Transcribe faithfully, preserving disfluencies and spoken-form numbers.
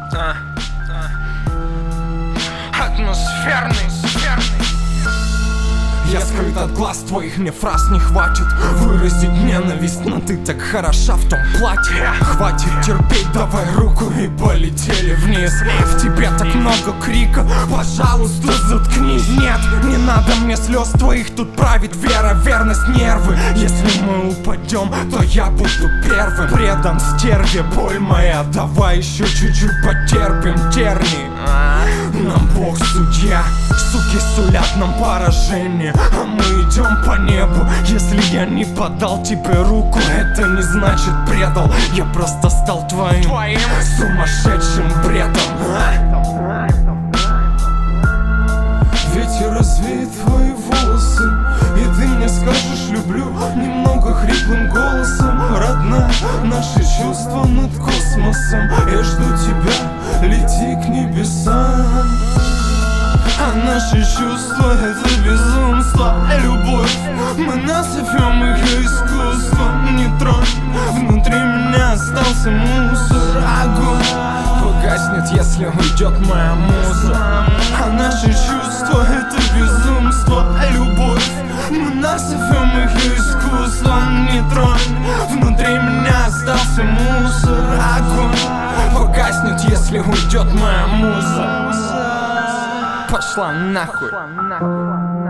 а, а. Атмосферный, сферный. Я скрыт от глаз твоих, мне фраз не хватит выразить ненависть, но ты так хороша в том платье. Хватит терпеть, давай руку и полетели вниз. В тебе так много крика, пожалуйста, заткнись. Нет, не надо мне слез твоих, тут правит вера, верность, нервы. Если мы упадем, то я буду первым. Предан стерве, боль моя, давай еще чуть-чуть потерпим. Терни, нам Бог судья, суки сулят нам поражение, а мы идем по небу. Если я не подал тебе руку, это не значит предал. Я просто стал твоим, твоим сумасшедшим бредом. Ветер развеет твои волосы, и ты мне скажешь люблю немного хриплым голосом. Родная, наши чувства над космосом. Я жду тебя, лети к небесам. А наши чувства — это безумство, любовь, мы назовем их искусством. Не тронь, внутри меня остался мусор. Огонь погаснет, если уйдет моя муза. А наши чувства — это безумство, любовь, мы назовем их искусством. Не тронь, внутри меня остался мусор. Огонь погаснет, если уйдет моя муза. Пошла нахуй.